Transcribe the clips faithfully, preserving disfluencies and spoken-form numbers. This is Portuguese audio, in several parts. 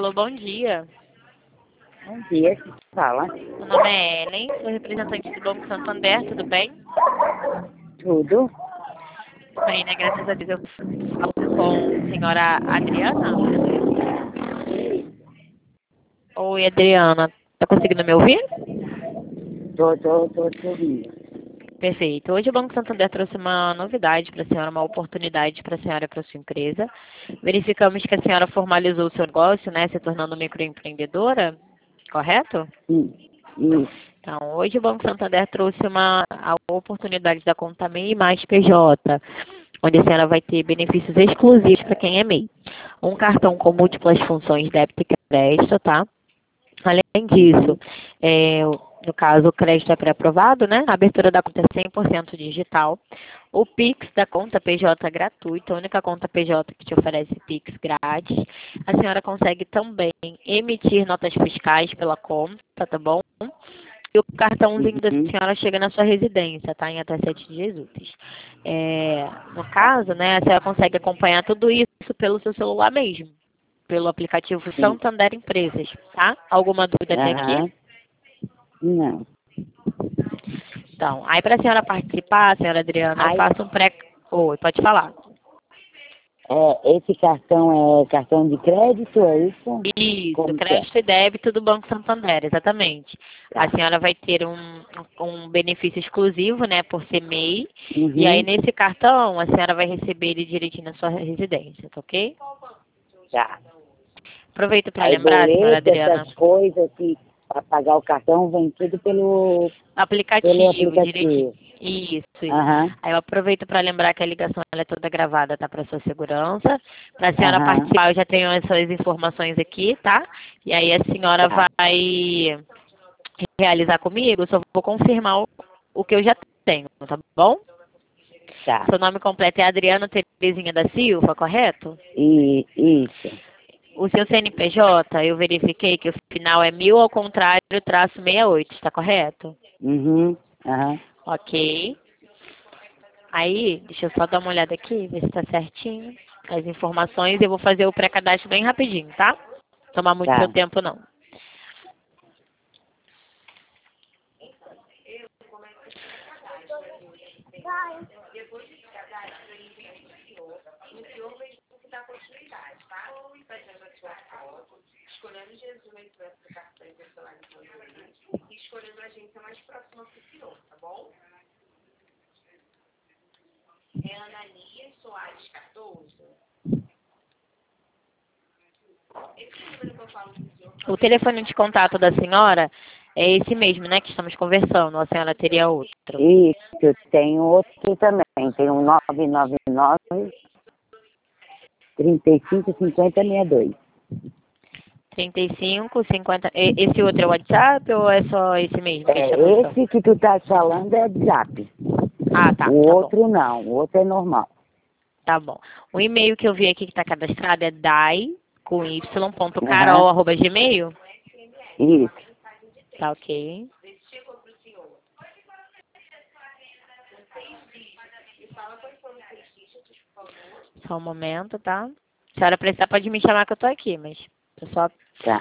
Alô, bom dia. Bom dia, que fala? Meu nome é Ellen, sou representante do Banco Santander, tudo bem? Tudo? Bem, né? Graças a Deus eu falo com a senhora Adriana. Oi, Adriana. Tá conseguindo me ouvir? Tô, tô, tô te ouvindo. Perfeito. Hoje o Banco Santander trouxe uma novidade para a senhora, uma oportunidade para a senhora e para a sua empresa. Verificamos que a senhora formalizou o seu negócio, né, se tornando microempreendedora, correto? Sim, isso. Então, hoje o Banco Santander trouxe uma, a oportunidade da conta MEI mais P J, onde a senhora vai ter benefícios exclusivos para quem é MEI. Um cartão com múltiplas funções débito e crédito, tá? Além disso, é, no caso, o crédito é pré-aprovado, né? A abertura da conta é cem por cento digital. O Pix da conta P J é gratuito, a única conta P J que te oferece Pix grátis. A senhora consegue também emitir notas fiscais pela conta, tá bom? E o cartãozinho da Uhum. senhora chega na sua residência, tá? Em até sete dias úteis. É, no caso, né, a senhora consegue acompanhar tudo isso pelo seu celular mesmo, pelo aplicativo Sim. Santander Empresas, tá? Alguma dúvida até aqui? Aham. Não. Então, aí para a senhora participar, senhora Adriana, eu Aí, faço um pré... Oi, pode falar. é, esse cartão é cartão de crédito, é isso? Isso, Como que é? crédito e débito do Banco Santander, exatamente. A Tá. senhora vai ter um, um benefício exclusivo, né, por ser MEI. E aí, Uhum. nesse cartão, a senhora vai receber ele direitinho na sua residência, tá ok? Tá. Aproveito para Aí lembrar, senhora boleto, Adriana, essas coisas que para pagar o cartão vem tudo pelo, pelo aplicativo, direitinho. aplicativo. Isso, isso. Aham. Aí eu aproveito para lembrar que a ligação ela é toda gravada, tá? Para sua segurança. Para a senhora Aham. participar, eu já tenho essas informações aqui, tá? E aí a senhora Tá. vai realizar comigo, eu só vou confirmar o, o que eu já tenho, tá bom? Tá. Seu nome completo é Adriana Terezinha da Silva, correto? E isso. O seu C N P J, eu verifiquei que o final é mil ao contrário, traço sessenta e oito, está correto? Uhum. Aham. Ok. Aí, deixa eu só dar uma olhada aqui, ver se está certinho. As informações, eu vou fazer o pré-cadastro bem rapidinho, tá? Tomar muito seu Tá. tempo, não. O telefone de contato da senhora é esse mesmo, né, que estamos conversando, ou a senhora teria outro? Isso, eu tenho outro também. Tem um nove nove nove, trinta e cinco, cinquenta, sessenta e dois. trinta e cinco, cinquenta... E- Esse outro é o WhatsApp ou é só esse mesmo que a gente está É, conversando? esse que tu tá falando é WhatsApp. Ah, tá, O tá bom. outro não, o outro é normal. Tá bom. O e-mail que eu vi aqui que está cadastrado é dai, com y, ponto Aham, carol, arroba gmail? isso. Tá ok. Só um momento, tá? Se a senhora precisar, pode me chamar que eu tô aqui, mas eu só... Tá.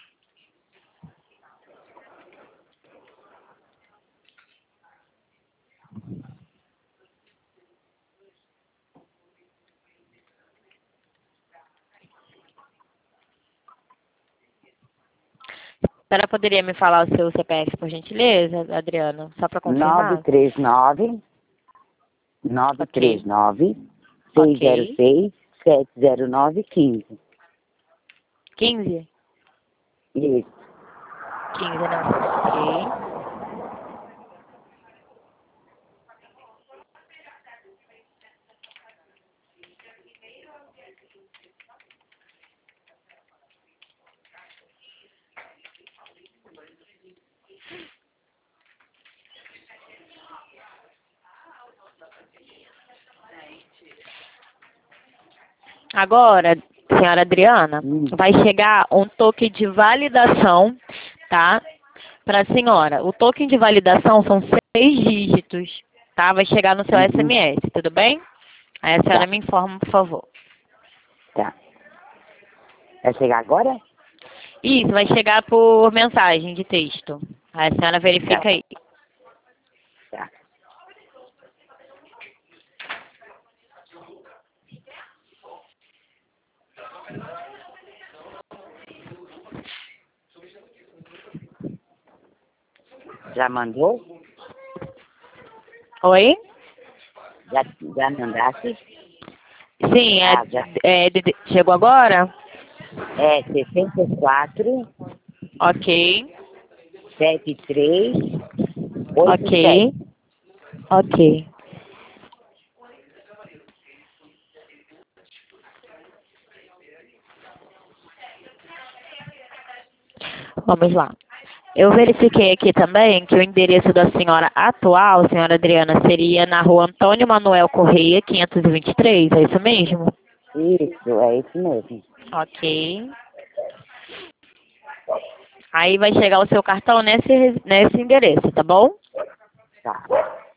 A senhora poderia me falar o seu C P F, por gentileza, Adriana? Só para nove confirmar? três nove, nove três Ok. nove, seis zero Ok. seis, sete zero nove, quinze. quinze? Isso. quinze, né? Ok. Agora, senhora Adriana, Hum. vai chegar um token de validação, tá? Para a senhora. O token de validação são seis dígitos, tá? Vai chegar no seu Uhum. S M S, tudo bem? Aí a senhora Tá, me informa, por favor. tá. Vai chegar agora? Isso, vai chegar por mensagem de texto. Aí a senhora verifica Tá. aí. Tá. Já mandou? Oi? Já, já mandaste? Sim, é, Ah, já. é, de- de- chegou agora? É sessenta e quatro, Ok, setenta e três, oitenta e ok, sete. ok. Vamos lá. Eu verifiquei aqui também que o endereço da senhora atual, senhora Adriana, seria na rua Antônio Manuel Correia, quinhentos e vinte e três, é isso mesmo? Isso, é isso mesmo. Ok. Aí vai chegar o seu cartão nesse, nesse endereço, tá bom? Tá.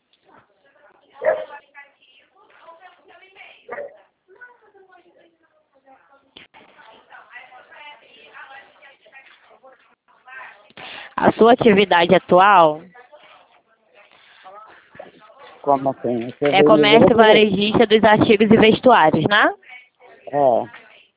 A sua atividade atual Como assim? Você é veio comércio ver? varejista dos artigos e vestuários, né? É.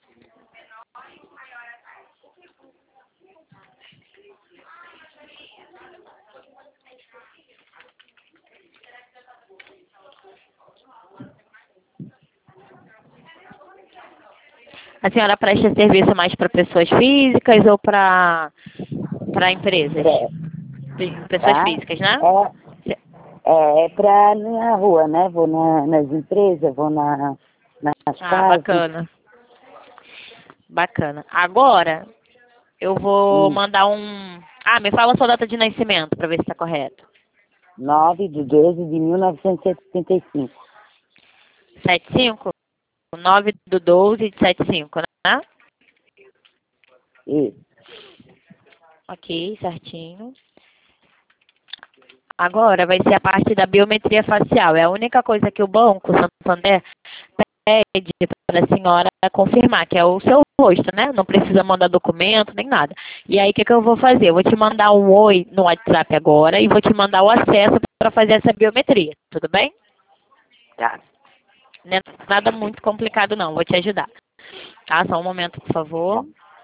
A senhora presta serviço mais para pessoas físicas ou para para empresas? É. Pe- Pessoas Tá? físicas, né? É, é, é pra ir na rua, né? Vou na, nas empresas, vou na, nas Ah, casas. bacana. Bacana. Agora, eu vou Hum. mandar um... Ah, me fala a sua data de nascimento para ver se está correto. nove de doze de mil novecentos e setenta e cinco. setenta e cinco? nove do doze de setenta e cinco, né? Isso. Ok, certinho. Agora vai ser a parte da biometria facial. É a única coisa que o Banco Santander pede para a senhora confirmar, que é o seu rosto, né? Não precisa mandar documento nem nada. E aí, o que, que eu vou fazer? Eu vou te mandar um oi no WhatsApp agora e vou te mandar o acesso para fazer essa biometria. Tudo bem? Tá. Não é nada muito complicado, não. Vou te ajudar. Tá? Só um momento, por Tá. favor.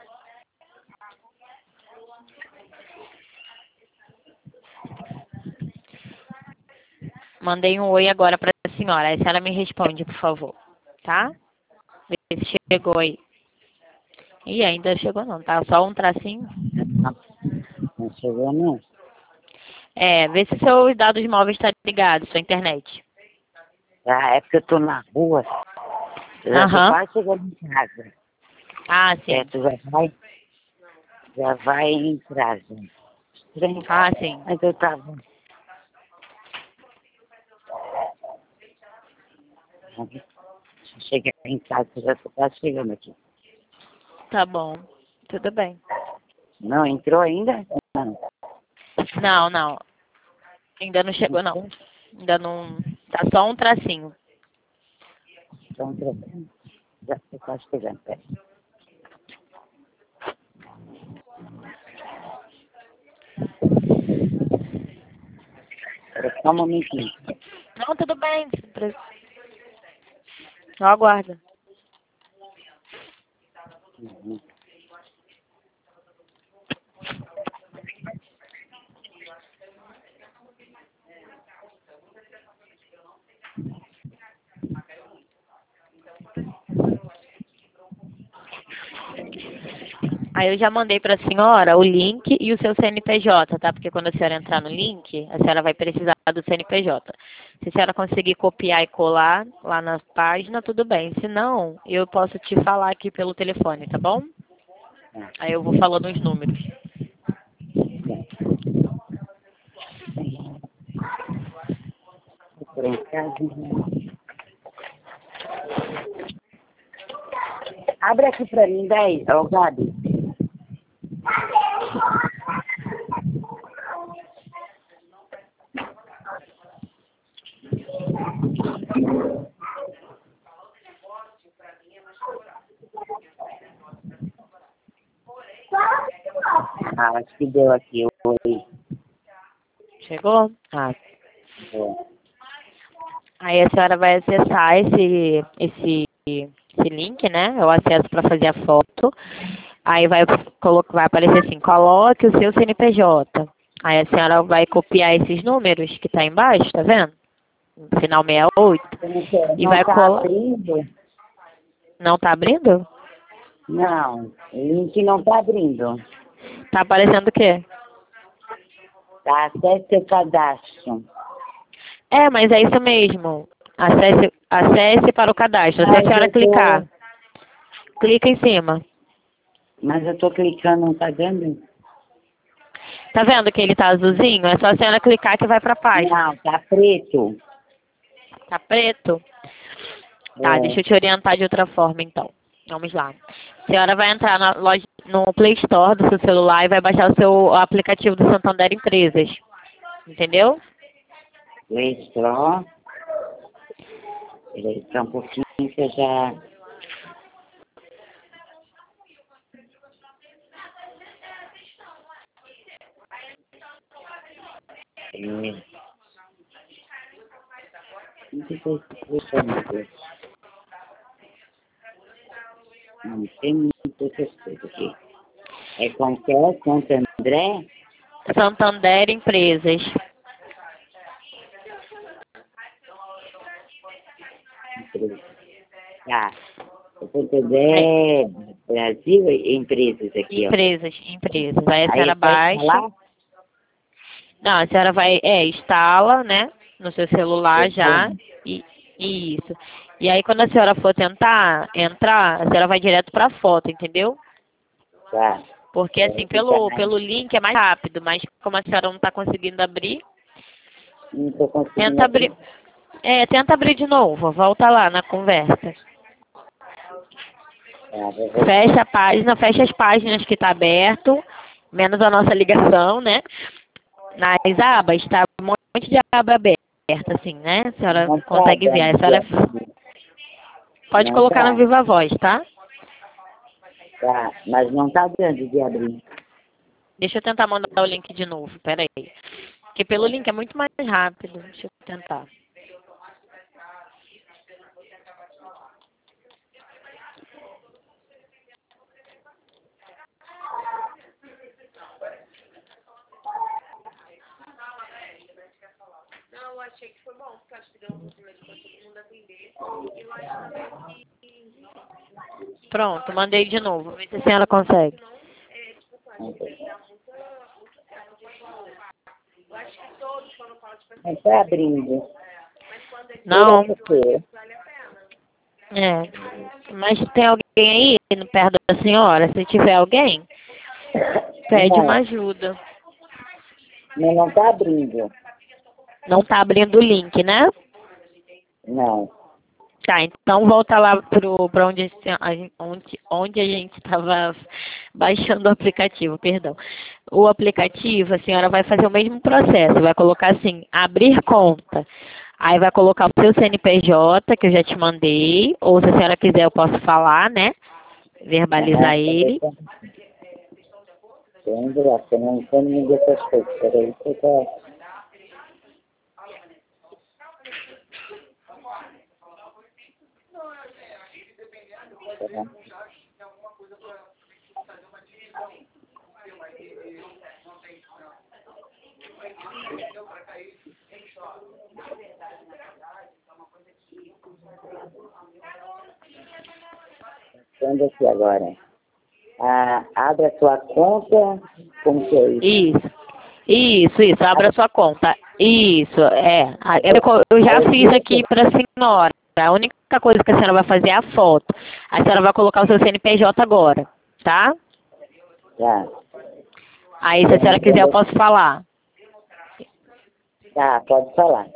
Mandei um oi agora para a senhora. Aí a senhora me responde, por favor. Tá? Vê se chegou aí. Ih, ainda chegou não, tá? Só um tracinho. Não, não chegou não. É, vê se seus dados móveis estão ligados, sua internet. Ah, é porque eu tô na rua. Eu já tô Aham. quase chegando em casa. Ah, É, sim. tu já vai, já vai entrar, gente. Estranho. Ah, sim. Mas eu tava. Deixa eu chegar em casa, eu já tô quase chegando aqui. Tá bom. Tudo bem. Não entrou ainda? Não. Não, não. Ainda não chegou, não. Ainda não... Tá só um tracinho. Então, trocando. Já tô quase chegando, peraí. Espera só um momentinho. Não, tudo bem. Só aguarda. Uhum. Aí eu já mandei para a senhora o link e o seu C N P J, tá? Porque quando a senhora entrar no link, a senhora vai precisar do C N P J. Se a senhora conseguir copiar e colar lá na página, tudo bem. Se não, eu posso te falar aqui pelo telefone, tá bom? Aí eu vou falando os números. Entrei em casa. Abre aqui pra mim, daí, ô Gabi. Ah, acho que deu aqui. Oi. Chegou? Ah. É. Aí a senhora vai acessar esse, esse, esse link, né? Eu acesso para fazer a foto. Aí vai, colocar, vai aparecer assim, coloque o seu C N P J. Aí a senhora vai copiar esses números que tá embaixo, tá vendo? Final sessenta e oito. Não E vai tá colar. abrindo? Não tá abrindo? Não, o link não tá abrindo. Tá aparecendo o quê? Tá, acesse seu cadastro. É, mas é isso mesmo. Acesse, acesse para o cadastro. Se a Mas senhora eu tô, clicar, clica em cima. mas eu tô clicando, não tá dando? Tá vendo que ele tá azulzinho? É só a senhora clicar que vai pra página. Não, tá preto. Tá preto? Tá, É, deixa eu te orientar de outra forma então. Vamos lá. A senhora vai entrar na loja, no Play Store do seu celular e vai baixar o seu aplicativo do Santander Empresas. Entendeu? Extra. Ele está um pouquinho que eu já... É, não sei se eu estou não tem muitas coisas aqui. É com que é? Santo André? Santander Empresas. Tá. O Santo André Brasil e empresas aqui, ó. Empresas, empresas. Aí a Aí senhora é só baixa. instalar? Não, a senhora vai, é, instala, né, no seu celular já, Uhum. e e isso. E aí quando a senhora for tentar entrar, a senhora vai direto pra foto, entendeu? Tá. Porque Eu assim, vou ficar pelo, mais... pelo link é mais rápido, mas como a senhora não tá conseguindo abrir, Não tô conseguindo tenta abrir. abrir. É, tenta abrir de novo, volta lá na conversa. Tá, vou voltar. Fecha a página, fecha as páginas que tá aberto, menos a nossa ligação, né? Nas abas, tá um monte de aba aberta, assim, né? A senhora Não tá consegue ver. A dando de senhora abrir. pode Não colocar no tá. Viva Voz, tá? Tá, mas não tá dando de abrir. Deixa eu tentar mandar o link de novo, peraí. Porque pelo link é muito mais rápido. Deixa eu tentar. Pronto, mandei de novo. Vê se a senhora consegue. Não tá abrindo. Não. Será que é? É. Mas tem alguém aí no perto da senhora? Se tiver alguém, pede uma Não, ajuda. mas não tá abrindo. Não tá abrindo o link, né? Não. Tá, então volta lá pro, pra onde, a gente- onde, onde a gente estava baixando o aplicativo, perdão. O aplicativo, a senhora vai fazer o mesmo processo, vai colocar assim, abrir conta. Aí vai colocar o seu C N P J, que eu já te mandei, ou se a senhora quiser eu posso falar, né? Aham, Verbalizar ele. tem graça, eu não entendo muito dessas coisas. Peraí, que eu tô... Tá bom? Vamos aqui agora. Ah, abre a sua conta, como que é isso? Isso. Isso, isso, abra sua conta. Isso, é. A- Eu, eu já Aí fiz aqui clica. para a senhora. A única coisa que a senhora vai fazer é a foto. A senhora vai colocar o seu C N P J agora, tá? Tá. Aí, se a senhora quiser, eu posso falar. Tá, pode falar.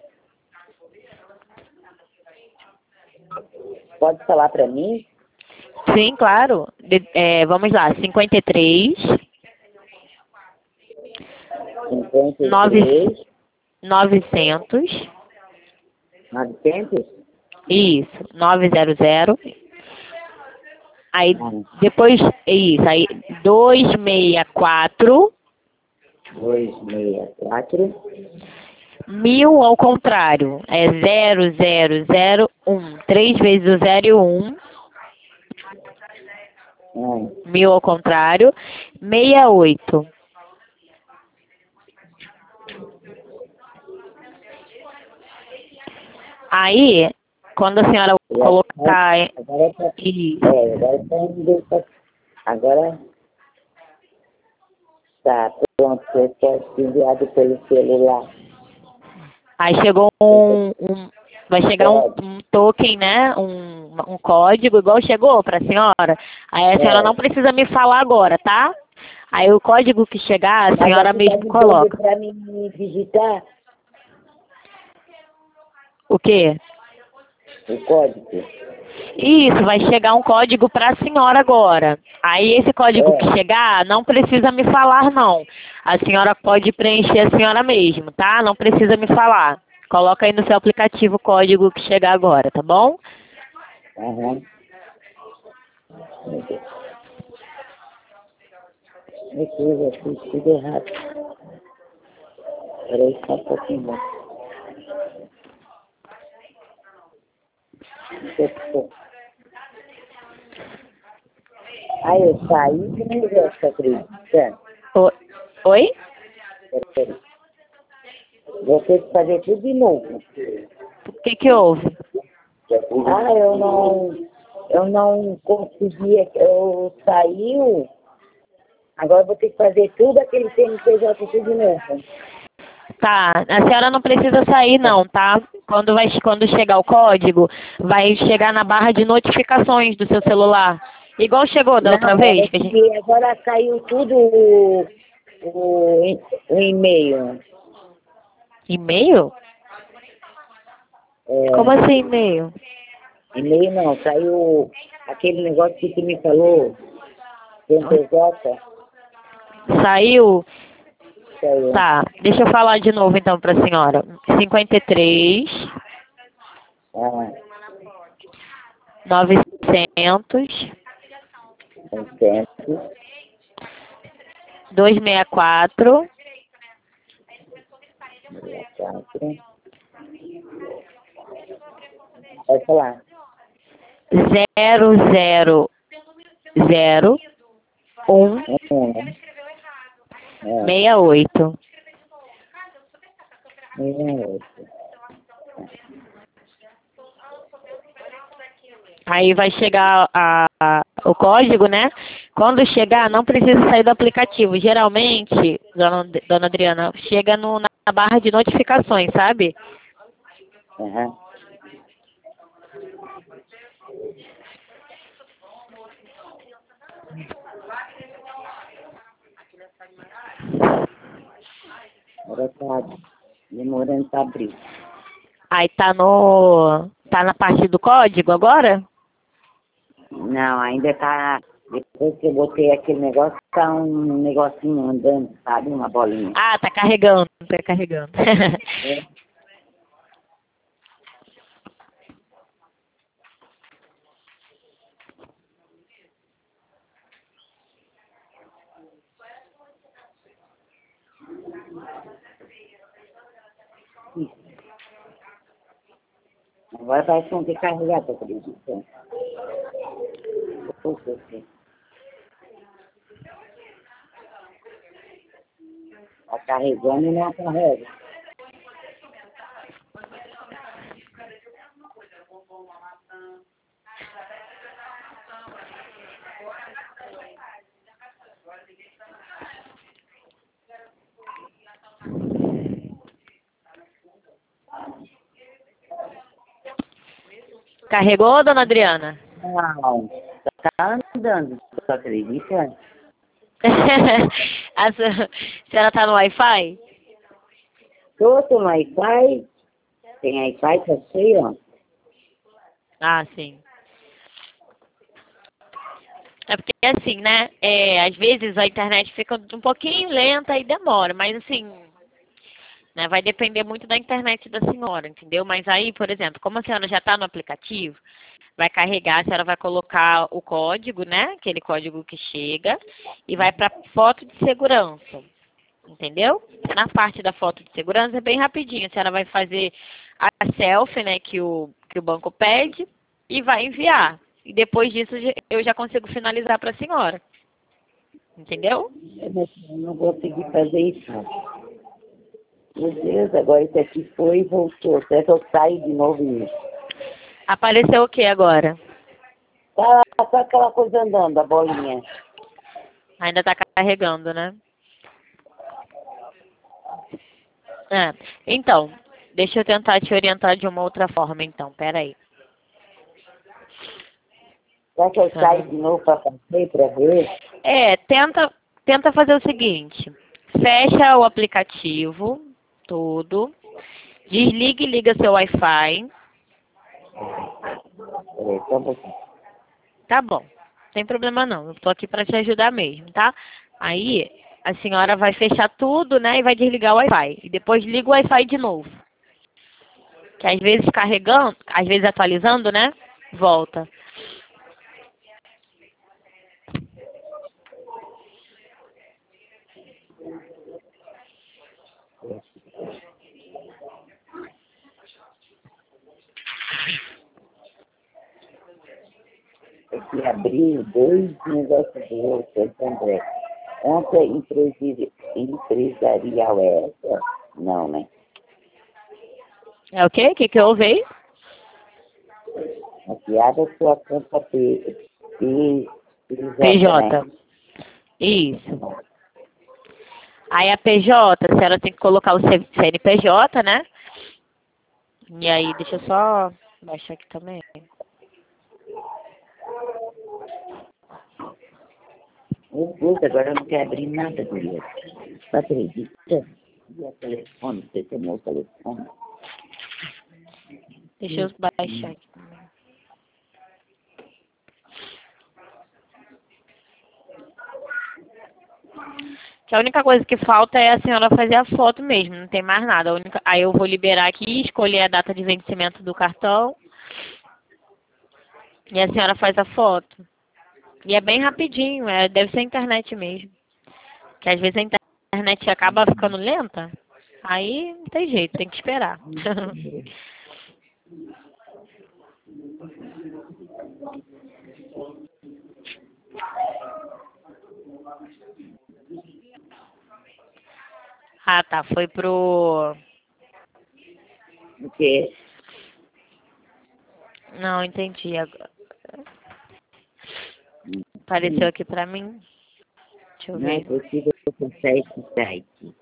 Pode falar pra mim? Sim, claro. De- é, vamos lá, cinquenta e três, cinquenta e nove, três, novecentos, novecentos? isso, novecentos, Aí Hum. depois, é isso, aí duzentos e sessenta e quatro, dois, seis, quatro. mil ao contrário, é zero, zero, zero, um. Três vezes o zero e o um, Hum. mil ao contrário, sessenta e oito. Aí, quando a senhora E colocar agora tá, isso, é, agora tá indo pra- agora tá pronto, você quer ser enviado pelo celular. aí chegou um, um vai chegar um, um token, né? Um, um código, igual chegou para a senhora. Aí a senhora não É. precisa me falar agora, tá? Aí o código que chegar, a Mas senhora você tá mesmo ligando coloca. pra mim digitar O quê? o código? Isso, vai chegar um código para a senhora agora. Aí esse código que É. chegar, não precisa me falar, não. A senhora pode preencher a senhora mesmo, tá? Não precisa me falar. Coloca aí no seu aplicativo o código que chegar agora, tá bom? Aham. Meu Deus, eu fiz tudo errado. Peraí só um pouquinho. Aí eu saí do negócio, acredita? O- Oi? Peraí. Vou ter que fazer tudo de novo. O que que houve? Ah, eu não, eu não conseguia, eu saiu, agora eu vou ter que fazer tudo aquele C N P J tudo de novo. Tá, a senhora não precisa sair não, tá? Quando, vai, quando chegar o código, vai chegar na barra de notificações do seu celular. Igual chegou da Não, outra vez? é Que a gente... que agora caiu tudo o, o, e- o e-mail. E-mail? Como É, assim e-mail? e-mail não, saiu aquele negócio que tu me falou, C N P J, Saiu? saiu. Tá, deixa eu falar de novo então pra senhora. cinquenta e três, Ah, novecentos, centro, duzentos e sessenta e quatro, quatro, pode falar. zero zero zero um Um, né? É, sessenta e oito. um, oito. Aí vai chegar a, a- o código, né? Quando chegar, não precisa sair do aplicativo. Geralmente, dona, dona Adriana, chega no, na barra de notificações, sabe? Aham. Agora tá demorando para abrir. Aí tá no. Tá na parte do código agora? Não, ainda tá. Depois que eu botei aquele negócio, tá um negocinho andando, sabe? Uma bolinha. Ah, tá carregando, tá carregando. É. Agora parece que vão ter que carregar, tu acredita? Puxa, assim. Tá carregando e não carrega. Carregou, dona Adriana? Não, tá andando, tu acredita? A se- senhora tá no Wi-Fi? Todo no Wi-Fi, tem Wi-Fi, tá cheio, ó. Ah, sim. É porque assim, né? É, às vezes a internet fica um pouquinho lenta e demora, mas assim, né? Vai depender muito da internet da senhora, entendeu? Mas aí, por exemplo, como a senhora já está no aplicativo, vai carregar, a senhora vai colocar o código, né? Aquele código que chega, e vai para foto de segurança, entendeu? Na parte da foto de segurança é bem rapidinho. A senhora vai fazer a selfie, né, que o, que o banco pede, e vai enviar. E depois disso eu já consigo finalizar para a senhora. Entendeu? Eu não consegui fazer isso. Meu Deus, agora isso aqui foi e voltou. Será que eu saio de novo nisso? Apareceu o que agora? Tá só aquela coisa andando, a bolinha. Ainda está carregando, né? É. Então, deixa eu tentar te orientar de uma outra forma, então. Pera aí. Será que eu saio de novo para fazer, para ver? É, tenta, tenta fazer o seguinte. Fecha o aplicativo, tudo. Desliga e liga seu Wi-Fi. Peraí, só um pouquinho. Tá bom. Não tem problema não. Eu tô aqui para te ajudar mesmo, tá? Aí, a senhora vai fechar tudo, né? E vai desligar o Wi-Fi. E depois liga o Wi-Fi de novo. Que às vezes carregando, às vezes atualizando, né? Volta. Aqui abriu dois negócios do outro, André. Ontem empresi- empresarial é essa? Não, né? É o quê? O que que eu ouvi? Aqui abre sua conta P, P, PJ, P J. né? Isso. Aí a P J, a senhora tem que colocar o C N P J, né? E aí, deixa eu só baixar aqui também. Meu Deus, agora eu não quero abrir nada, guria. Você acredita? E o telefone, você tomou o telefone? Deixa eu baixar aqui também. Que a única coisa que falta é a senhora fazer a foto mesmo, não tem mais nada. A única... Aí eu vou liberar aqui, escolher a data de vencimento do cartão. E a senhora faz a foto. E é bem rapidinho, é, deve ser a internet mesmo. Que às vezes a internet acaba ficando lenta. Aí não tem jeito, tem que esperar. Ah, tá. Foi pro... O quê? Não, entendi agora. Apareceu aqui pra mim. Deixa eu Não é ver. possível acessar esse site.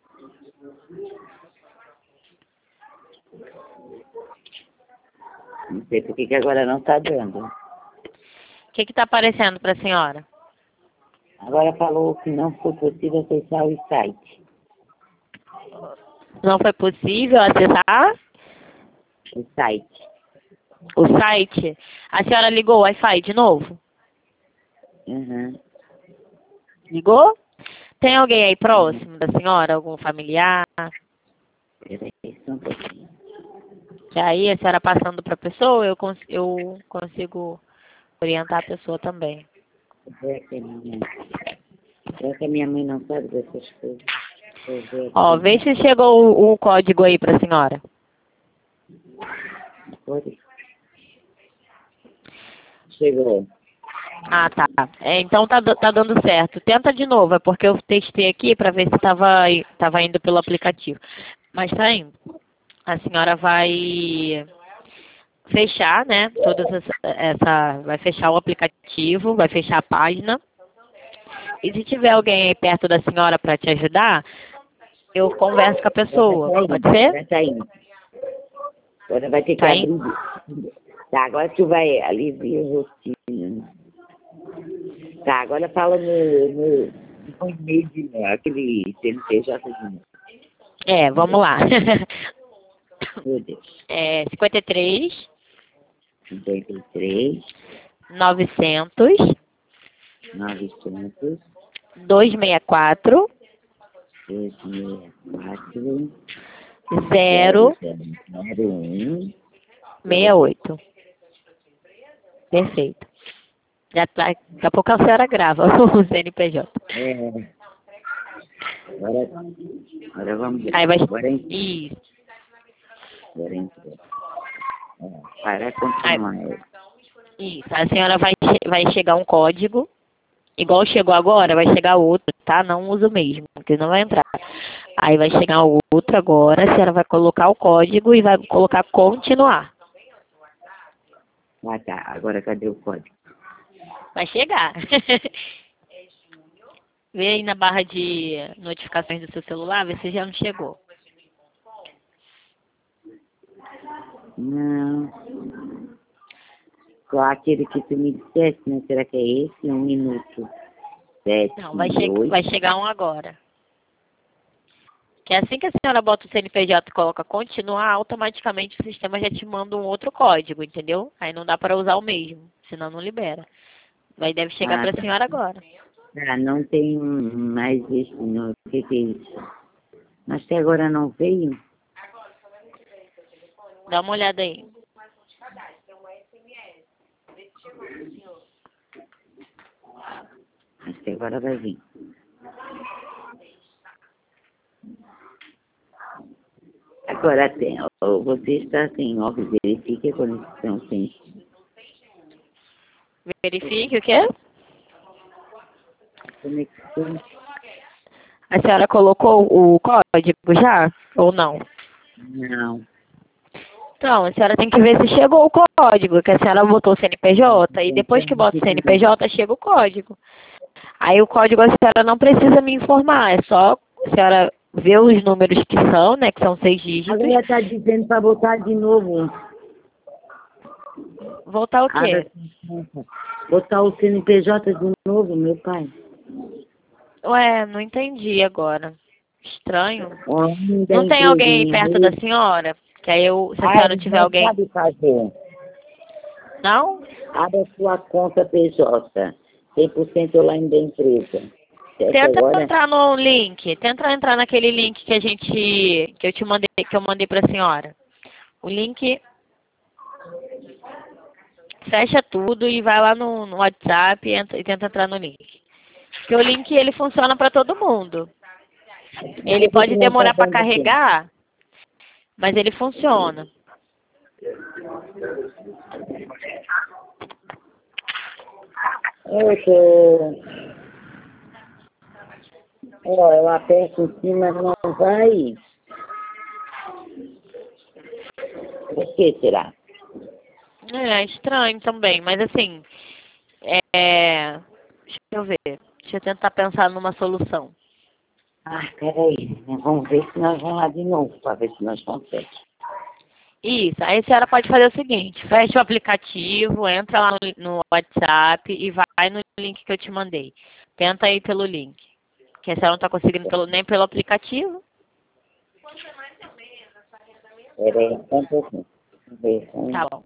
Não sei por que que agora não está dando. O que que tá aparecendo pra senhora? Agora falou que não foi possível acessar o site. Não foi possível acessar O site. o site? A senhora ligou o Wi-Fi de novo? Uhum. Ligou? Tem alguém aí próximo da senhora? Algum familiar? Peraí, só um pouquinho. Que aí a senhora passando pra pessoa, eu, cons eu consigo orientar a pessoa também. Será que a minha, será que a minha mãe não sabe dessas coisas? Vou ver Ó, aqui. vê se chegou o, o código aí pra senhora. Pode. Chegou. Ah, tá. É, então tá, tá dando certo. Tenta de novo, é porque eu testei aqui pra ver se tava, tava indo pelo aplicativo. Mas tá indo. A senhora vai fechar, né? Todas essa, essa, vai fechar o aplicativo, vai fechar a página. E se tiver alguém aí perto da senhora para te ajudar, eu converso com a pessoa. Pode ser? Já tá indo. Agora vai ter que Tá abrir. indo? Tá, agora tu vai aliviar o rostinho. Tá, agora fala no, no, no e-mail de novo, aquele C N P J de novo. É, vamos lá. Meu Deus. É cinquenta e três, cinquenta e três, novecentos, novecentos, duzentos e sessenta e quatro, três seis quatro zero zero um seis oito. Perfeito. Já tá, daqui a pouco a senhora grava o C N P J. É. Agora, agora vamos ver. Aí vai. Agora entrou. Isso. Agora entrou. É, para Aí, continuar. isso. A senhora vai, che- vai chegar um código. Igual chegou agora, vai chegar outro, tá? Não usa o mesmo, porque não vai entrar. Aí vai chegar outro agora, a senhora vai colocar o código e vai colocar continuar. Ah, tá. Agora cadê o código? Vai chegar. Vê aí na barra de notificações do seu celular, vê se já não chegou. Não. Qual aquele que tu me disseste, né? Será que é esse? Um minuto. Sete, Não, vai, che oito. vai chegar um agora. Que assim que a senhora bota o C N P J e coloca continuar, automaticamente o sistema já te manda um outro código, entendeu? Aí não dá para usar o mesmo, senão não libera. Vai deve chegar Ah, para a tá. senhora agora. Ah, não tem mais esse, não. O que, que é isso? Mas até agora não veio? Dá uma olhada aí. Acho que agora vai vir. Agora tem, ó, você está sem óculos, verifique a conexão sem Verifique o quê? conexão. A senhora colocou o código já? Ou não? Não. Então, a senhora tem que ver se chegou o código, que a senhora botou o C N P J, e depois que bota o C N P J, chega o código. Aí o código a senhora não precisa me informar, é só a senhora ver os números que são, né, que são seis dígitos. Agora está dizendo para botar de novo. Voltar o quê? Botar o C N P J de novo, meu pai. Ué, não entendi agora. Estranho. O nome da Não tem empresa alguém em aí perto da inglês. senhora? Que aí eu, se a Ah, senhora eles tiver não alguém... sabem fazer. Não? Abre a sua conta P J. cem por cento online da empresa. Certo Tenta agora? entrar no link. Tenta entrar naquele link que a gente... Que eu te mandei, que eu mandei pra senhora. O link... Fecha tudo e vai lá no, no WhatsApp e, entra, e tenta entrar no link. Porque o link, ele funciona para todo mundo. Ele Por que que pode não está demorar para dando tempo? carregar, mas ele funciona. Eu tô... Ó, eu aperto em cima, não vai. Por que será? É estranho também, mas assim, é... deixa eu ver. Deixa eu tentar pensar numa solução. Ah, peraí. Vamos ver se nós vamos lá de novo, para ver se nós conseguimos. Isso, aí a senhora pode fazer o seguinte, fecha o aplicativo, entra lá no, no WhatsApp e vai no link que eu te mandei. Tenta ir pelo link. Que a senhora não está conseguindo pelo, nem pelo aplicativo. Peraí, só um pouquinho. Vamos ver. Tá bom.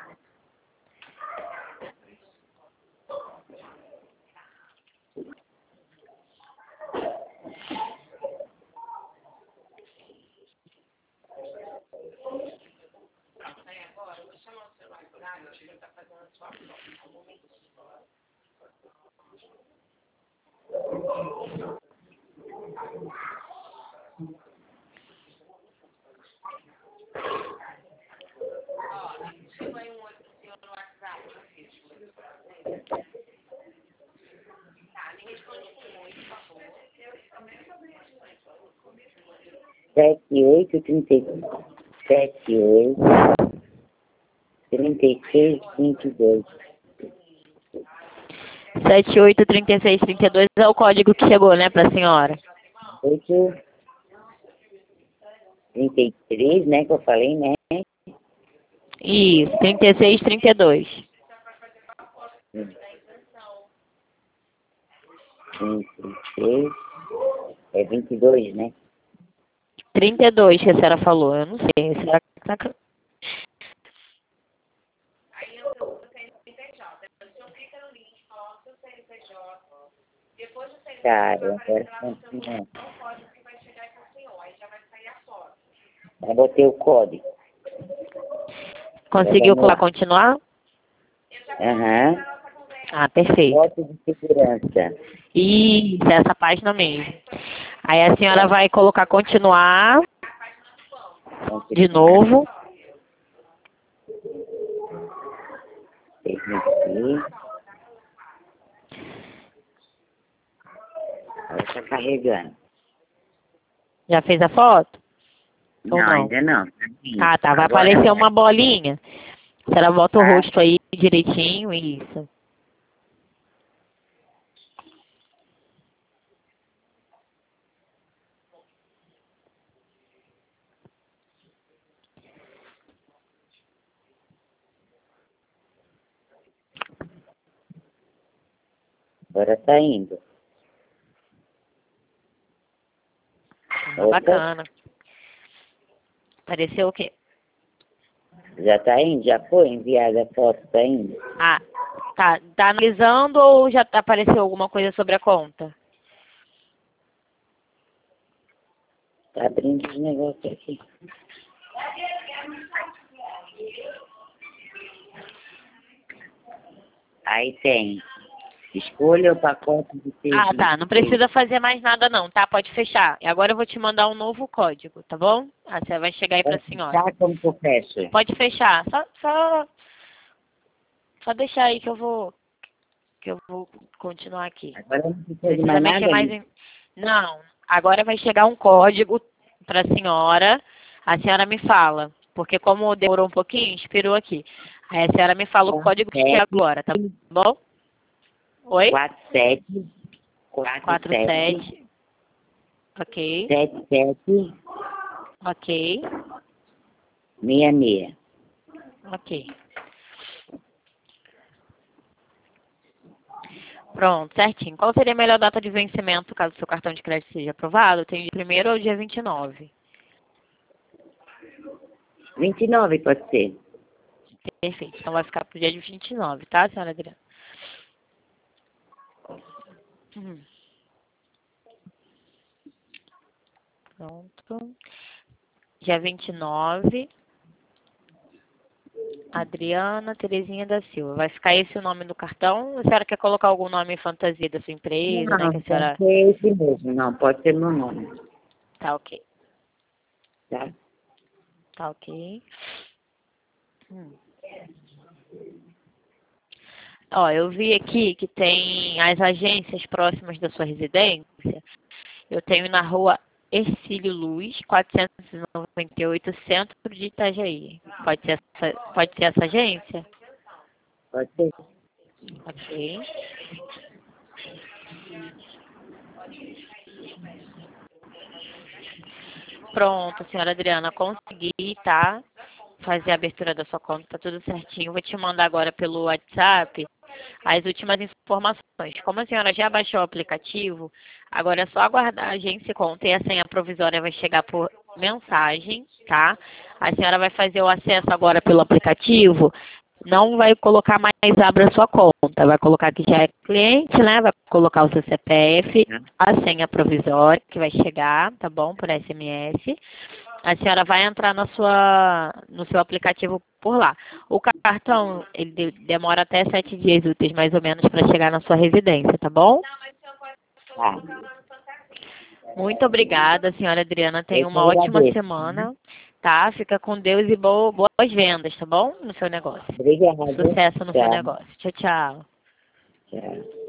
Sete, oito, trinta e sete, oito, trinta e seis, vinte e dois. sete oito três seis três dois é o código que chegou, né, pra senhora? Oito, trinta e três, né, que eu falei, né? Isso, trinta e seis trinta e dois. Trinta e seis, é vinte e dois, né? trinta e dois que a senhora falou, eu não sei. Será que tá... Tá, eu quero continuar. Já botei o código. Conseguiu colar continuar? Aham. Ah, perfeito. Foto de segurança. Isso, essa página mesmo. Aí a senhora vai colocar continuar de novo. Permitir. Agora está carregando. Já fez a foto? Não, Ou não? ainda não. Ah, tá. Vai Agora aparecer vai. uma bolinha. A senhora bota o Ah. rosto aí direitinho, isso. Agora está indo. Ah, bacana. Apareceu o quê? Já está indo? Já foi enviada a foto? Está indo? Ah, tá. Tá analisando ou já tá- apareceu alguma coisa sobre a conta? Está abrindo os negócios aqui. Aí tem. Escolha o pacote de Ah, serviço. tá. Não precisa fazer mais nada não, tá? Pode fechar. E agora eu vou te mandar um novo código, tá bom? Ah, você vai chegar aí pra senhora. Tá, como que eu fecho? Pode fechar. Só, só, só deixar aí que eu vou, que eu vou continuar aqui. Agora não precisa de Precisa mais mexer nada? mais em... Não. Agora vai chegar um código pra senhora. A senhora me fala. Porque como demorou um pouquinho, esperou aqui. Aí a senhora me fala o código que é agora, tá bom? Oi? quatro sete. quatro quatro sete. sete. Ok. sete sete. Ok. seis seis. Ok. Pronto, certinho. Qual seria a melhor data de vencimento caso seu cartão de crédito seja aprovado? Tem dia primeiro ou dia vinte e nove? vinte e nove pode ser. Perfeito. Então vai ficar pro dia de vinte e nove, tá, senhora Adriana? Hum. Pronto. Dia vinte e nove. Adriana Terezinha da Silva. Vai ficar esse o nome do cartão? Ou a senhora quer colocar algum nome fantasia da sua empresa, né? Que Não, a senhora... pode ser esse mesmo. Não, pode ser meu nome. Tá ok. Tá? Tá ok. Hum. Ó, eu vi aqui que tem as agências próximas da sua residência. Eu tenho na rua Ercílio Luz, quatrocentos e noventa e oito, centro de Itajaí. Pode ser essa, pode ser essa agência? Pode ser. Ok. Pronto, senhora Adriana, consegui, tá? Fazer a abertura da sua conta, tá tudo certinho. Vou te mandar agora pelo WhatsApp as últimas informações. Como a senhora já baixou o aplicativo, agora é só aguardar a agência conta e a senha provisória vai chegar por mensagem, tá? A senhora vai fazer o acesso agora pelo aplicativo, não vai colocar mais abra sua conta, vai colocar que já é cliente, né? Vai colocar o seu C P F, a senha provisória que vai chegar, tá bom? Por S M S. A senhora vai entrar na sua, no seu aplicativo por lá. O cartão, ele de- demora até sete dias úteis, mais ou menos, para chegar na sua residência, tá bom? Tá. Muito obrigada, senhora Adriana. Tenha Eu que uma ótima agradeço. semana, tá? Fica com Deus e bo- boas vendas, tá bom? No seu negócio. Obrigada. Sucesso no seu Tchau. negócio. Tchau, tchau. Tchau.